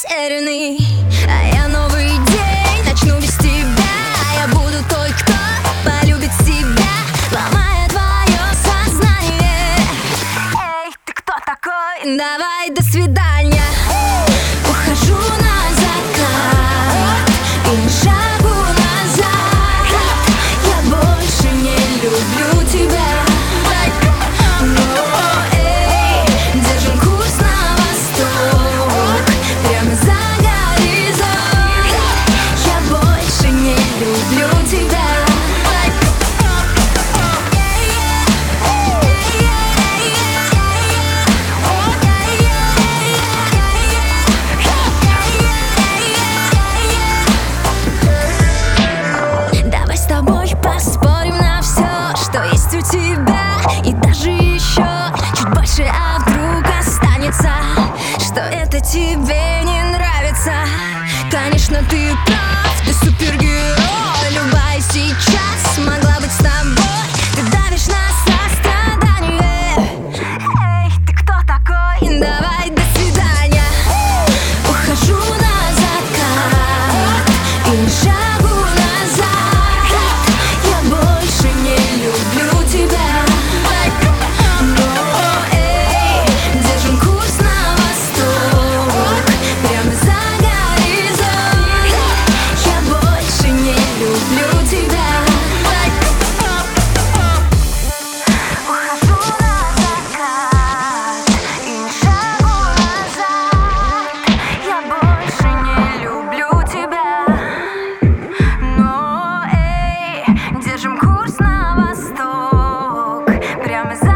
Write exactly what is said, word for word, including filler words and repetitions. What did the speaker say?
потерянный, а я новый день начну без тебя. Я буду той, кто полюбит себя, ломая твое сознание. Эй, ты кто такой? Давай, до свидания. Ухожу на закат и не шагу назад. Я больше не люблю тебя. Поспорим на все, что есть у тебя, и даже еще чуть больше, а вдруг останется, что это тебе не нравится. Конечно, ты прав, ты супергерой. Любая сейчас могла быть с тобой. Ты давишь на сострадание. Эй, ты кто такой? Давай, до свидания. Ухожу на закат и не шагу назад. Держим курс на восток, прямо за